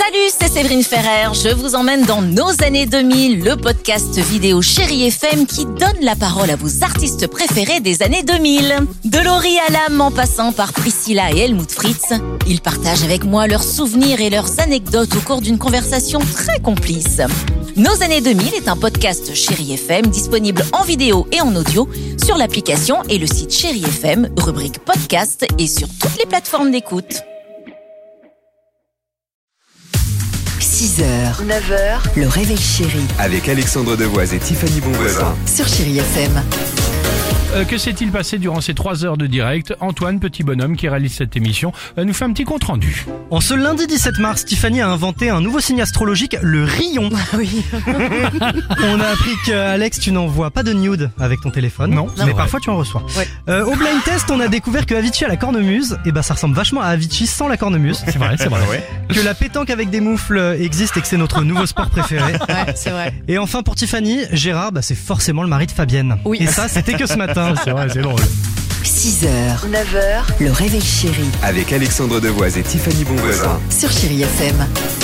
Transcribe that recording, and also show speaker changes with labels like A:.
A: Salut, c'est Séverine Ferrer. Je vous emmène dans Nos années 2000, le podcast vidéo Chérie FM qui donne la parole à vos artistes préférés des années 2000. De Laurie Hallam en passant par Priscilla et Helmut Fritz, ils partagent avec moi leurs souvenirs et leurs anecdotes au cours d'une conversation très complice. Nos années 2000 est un podcast Chérie FM disponible en vidéo et en audio sur l'application et le site Chérie FM, rubrique podcast et sur toutes les plateformes d'écoute.
B: 6h, 9h, le réveil chéri
C: Avec Alexandre Devoise et Tiffany Bonvoisin
B: sur Chérie FM.
D: Que s'est-il passé durant ces 3 heures de direct? Antoine, petit bonhomme qui réalise cette émission, nous fait un petit compte rendu.
E: En ce lundi 17 mars, Tiffany a inventé un nouveau signe astrologique, le Rion.
B: Oui.
E: On a appris qu'Alex, tu n'envoies pas de nude avec ton téléphone.
D: Non,
E: mais
D: vrai.
E: parfois tu en reçois.
B: Ouais.
E: Au blind test, on a découvert que Avicii a la cornemuse. Et ça ressemble vachement à Avicii sans la cornemuse.
D: C'est vrai.
E: Que la pétanque avec des moufles existe et que c'est notre nouveau sport préféré.
B: Ouais, c'est vrai.
E: Et enfin pour Tiffany, Gérard, c'est forcément le mari de Fabienne.
B: Oui.
E: Et ça, c'était que ce matin.
D: C'est vrai, c'est drôle.
B: 6h, 9h, le réveil chéri
C: avec Alexandre Devoise et Tiffany Bonvoisin.
B: sur Chérie FM.